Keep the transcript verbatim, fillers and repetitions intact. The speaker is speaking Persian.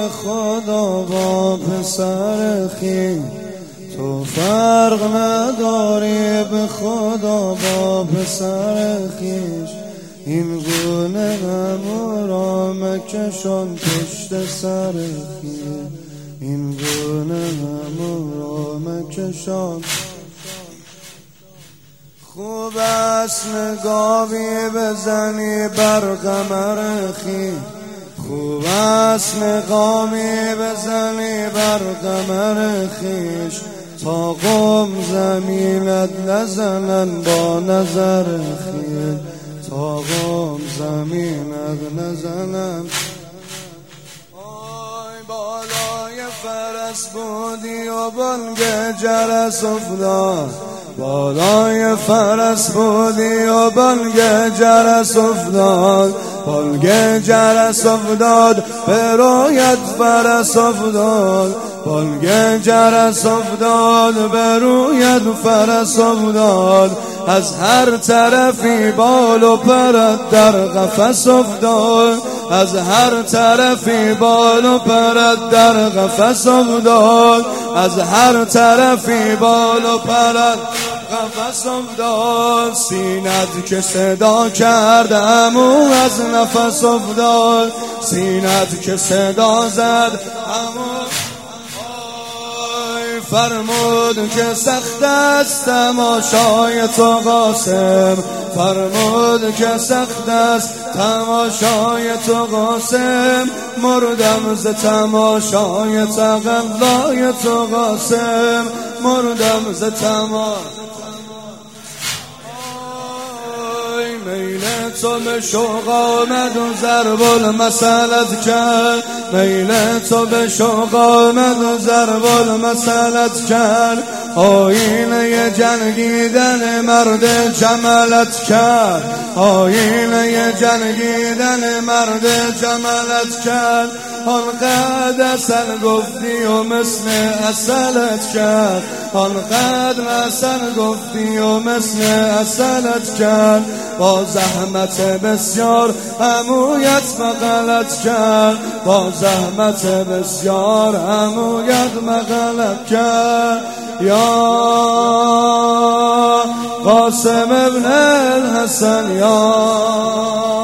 به خدا با پسر خویش، تو فرق نداری به خدا با پسر خویش. این گونه همو را مکشان پشت سر خویش، این گونه همو را مکشان. خوب است نگاهی بزنی بر قمر خویش، خوب است نگاهی بزنی بر قمر خویش، تا قوم زمینت نزنن با نظر خویش، تا قوم زمینت نزنن. آی بالای فرس بودی و بانگ جرس افتاد، بالای فرس بودی و بانگ جرس افتاد، بانگ جرس افتاد به رویت فرس افتاد، بانگ جرس افتاد به رویت فرس افتاد. از هر طرفی بال و پرت در قفس افتاد، از هر طرفی بال و پرت در قفس افتاد، از هر طرفی بال و پرت قفس افتاد. سینت که صدا کرد همو از نفس افتاد، سینت که صدا زد همو. فرمود که سخت است تماشای تو قاسم، فرمود که سخت است تماشای تو قاسم، مردم ز تماشای تقلای تو قاسم، مردم ز تماشای. میل تو به شوق آمد و ضرب المثلت کرد، میل تو به شوق آمد و ضرب المثلت کرد، آینه جنگیدن مرد جملت کرد، آینه جنگیدن مرد جملت کرد. آنقدر اصل گفتی و مثل اصلت کرد، آنقدر اصل گفتی و مثل اصلت کرد. با زحمت بسیار عمویت مغلط کرد، با زحمت بسیار عمویت مغلط کرد. یا قاسم ابن الحسن یا